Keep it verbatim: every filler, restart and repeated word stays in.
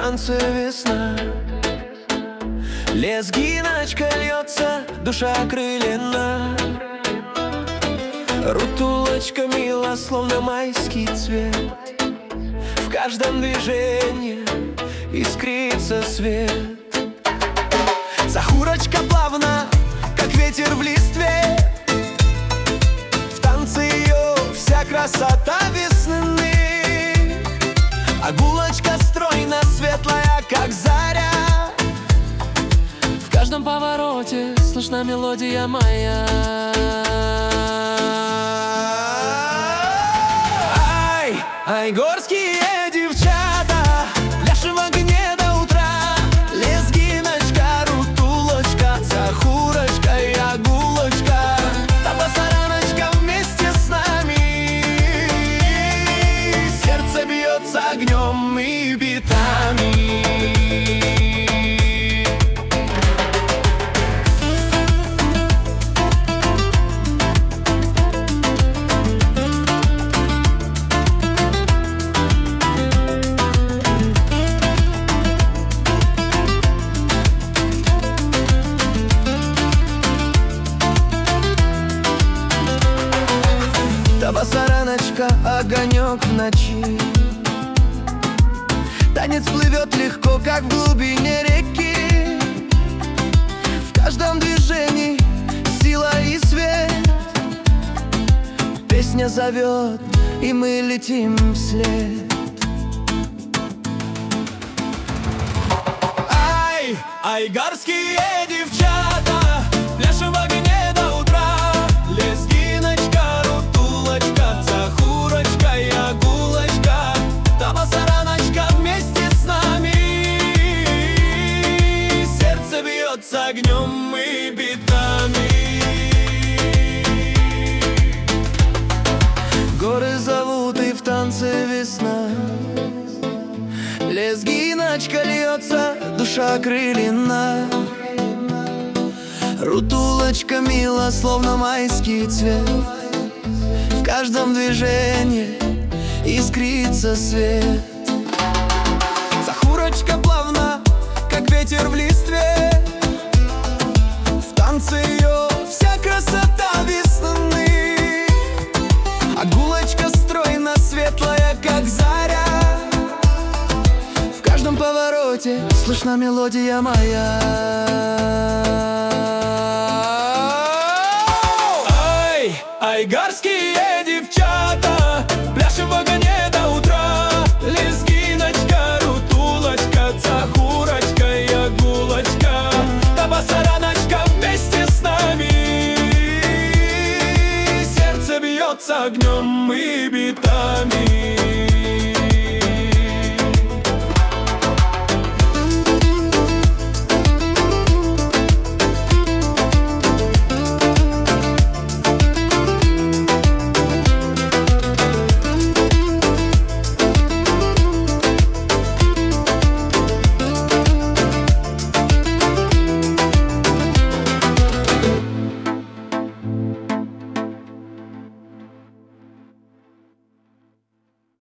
танце весна. Лезгиночка льется, душа окрылена. Рутулочка мила, словно майский цвет. В каждом движении искрится свет. Сахурочка плавно, как ветер в листве. В танце ее вся красота весны. А гулочка стройно светлая, как заря. В каждом повороте слышна мелодия моя. Ай, ай, горские девчата, пляшем в огне до утра. Лезгиночка, рутулочка, сахурочка и агулочка, табасараночка вместе с нами. Сердце бьется огнем и битами. Табасараночка, огонек в ночи. Танец плывет легко, как в глубине реки. В каждом движении сила и свет. Песня зовет, и мы летим вслед. Ай, ай, горские девчата, пляшем в огне до утра. Лезгиночка, рутулочка, сахурочка и агулочка, табасараночка вместе с нами. Сердце бьется огнем и битами. Горы зовут, и в танце весна. Лезгиночка льется, душа окрылена. Рутулочка мила, словно майский цвет. В каждом движении искрится свет. Сахурочка плавно, как ветер в листве. В танце ее вся красота весны. Агулочка стройно светлая, как заря. В каждом повороте слышна мелодия моя. Ай, ай, горские девчата, пляшем в огне до утра. Лезгиночка, рутулочка, сахурочка и агулочка, табасараночка вместе с нами. Сердце бьется огнем и битами.